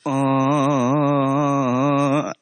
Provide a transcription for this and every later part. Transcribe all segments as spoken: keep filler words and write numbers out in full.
آه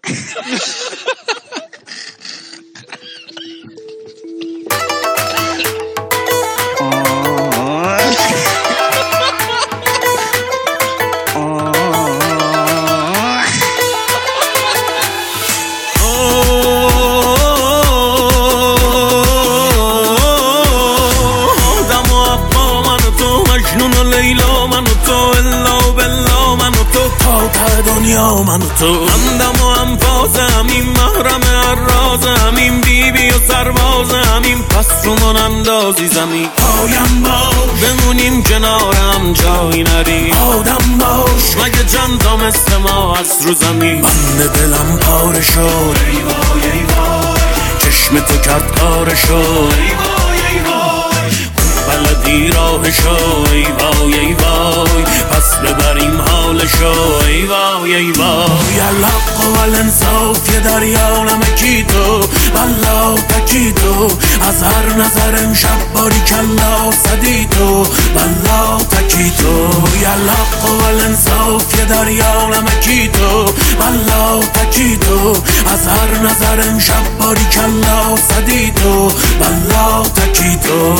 دنیا من و تو همدم و انفاسمیم، محرم هر رازمیم، بیبی و سربازمیم، پس رو من اندازی زمین. پایم باش بمونیم کنارم جایی نری، آدم باش مگه چند تا مثل ما از رو زمین. بند دلم پاره شد ای وای ای وای، چشم تو کرد کارشو ای وای ای وای، بلدی راهشو ای وای ای وای، پس ببریم حالشو ای وای ای وای. الحق و الانصاف یه دریا نمکی تو، بلا تکی تو، از هر نظر امشب باری کلا صدی تو، بلا تکی تو. الحق و الانصاف یه دریا نمکی تو، بلا تکی تو، از هر نظر امشب باری کلا صدی تو، بلا تکی تو.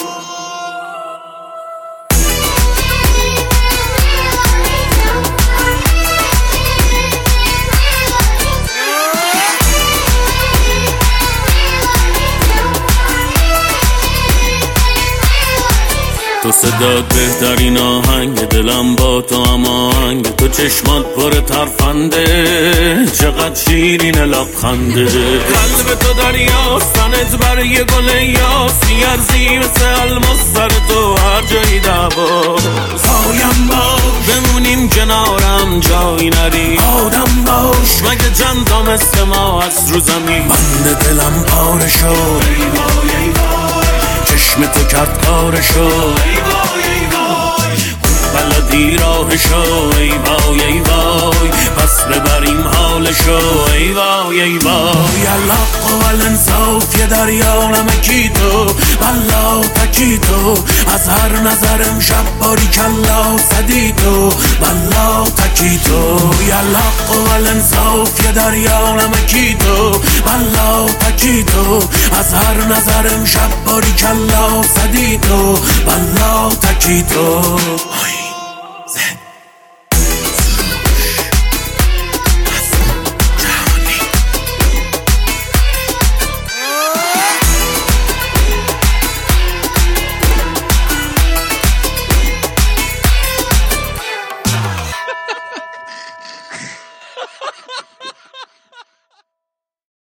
تو صدات بهترین آهنگ دلم با تو هماهنگ، تو چشمات پر ترفنده چقدر شیرین لبخنده، قلب تو دریاست تنت بر یه گل یاسی، ارزی مثل الماس سر تو هر جایی دعواست. پایم باش بمونیم کنارم جایی نری، آدم باش مگه چند تا مثل ما از رو زمین. بند دلم پاره شد ای وای ای وای، چشم تو کرد کارشو ای وای ای وای، بلدی راهشو ای وای ای وای، پس ببریم حالشو ای وای ای وای. الحق و الانصاف یه دریا نمکی تو، بلا تکی تو، از هر نظر امشب باری کلا صدی تو، بلا تکی تو. الحق و الانصاف یه دریا نمکی تو، بلا تکی تو، از هر نظر امشب باری کلا صدی تو، بلا تکی تو.